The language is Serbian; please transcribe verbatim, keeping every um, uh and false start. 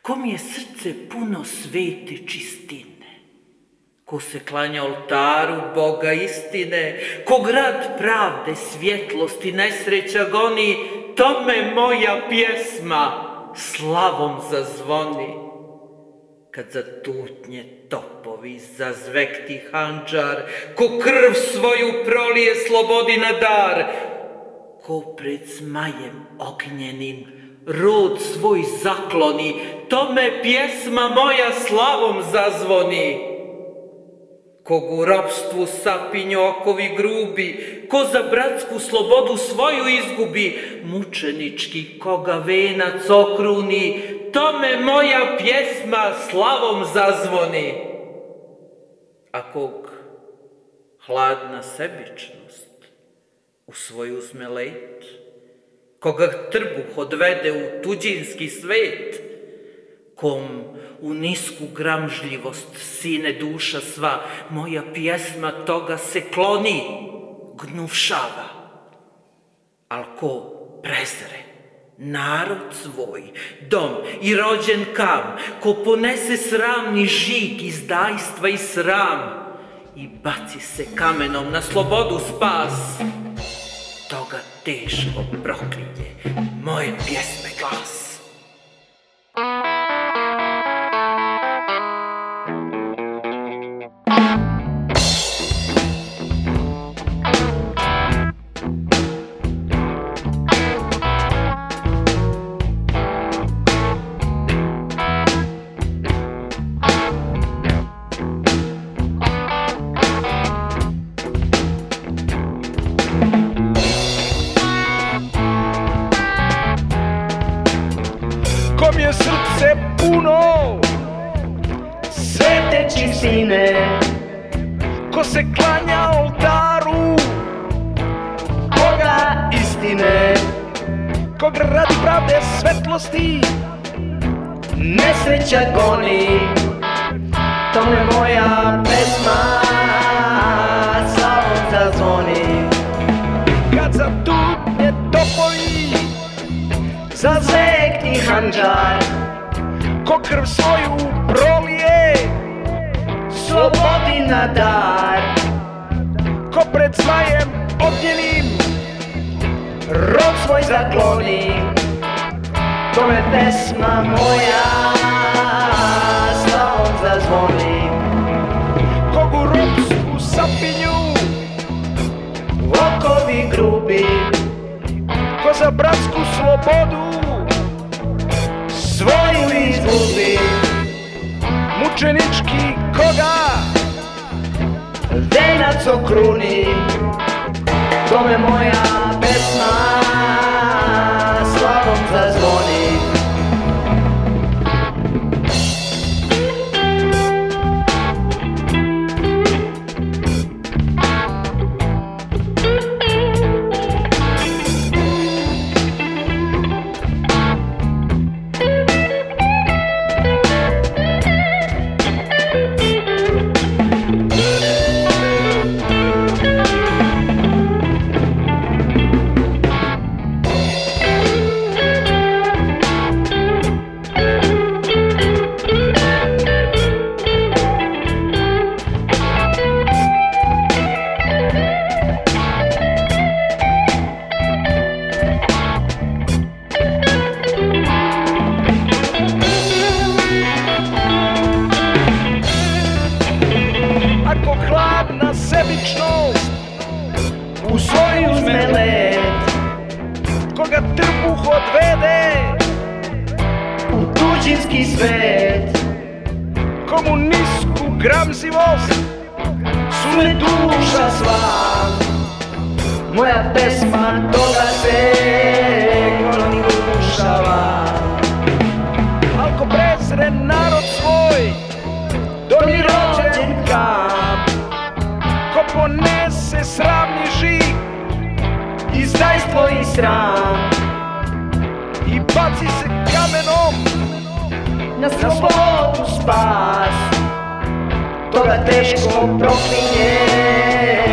kom je srce puno svete čistine, ko se klanja oltaru Boga istine, ko grad pravde, svjetlosti, nesreća goni, tome moja pjesma slavom zazvoni. Kad za tutnje topovi zazvekti handžar, ko krv svoju prolije slobodi na dar, ko pred zmajem ognjenim rod svoj zakloni, tome pjesma moja slavom zazvoni. Kog u ropstvu sapinju okovi grubi, ko za bratsku slobodu svoju izgubi, mučenički koga venac okruni, tome moja pjesma slavom zazvoni. A kog hladna sebičnost u svoj uzme let, koga trbuh odvede u tuđinski svet, kom u nisku gramžljivost sine duša sva, moja pjesma toga se kloni, gnuvšava. Al ko prezre narod svoj, dom i rođen kam, ko ponese sramni žig izdajstva i sram i baci se kamenom na slobodu spas, toga teško proklinje moje pjesme glas. Kom je srce puno svete čistine, ko se klanja oltaru Boga istine, ko radi pravde svetlosti nesreća goni, tome moja pesma slavom zazvoni. Kad za tutnje topovi zazvekni handžar, ko krv svoju prolije slobodi na dar, ko pred zmajem ognjenim rod svoj zakloni, tome pesma moja slavom zazvoni. Kog u ropstvu sapinju okovi grubi, ko za bratsku slobodu svoju izgubi, mučenički koga venac okruni, tome moja pesma slavom zazvoni. Ako hladna sebičnost u svoj uzme let, koga trbuh odvede u tuđinski svet, komu nisku gramzivost sune duša sva, moja pesma toga se kloni gnuvšava. Ako prezre narod svoj, dom i rođen kam, ko ponese sramni žig, izdajstvo i sram, i baci se kamenom na slobodu spas, toga teško proklinje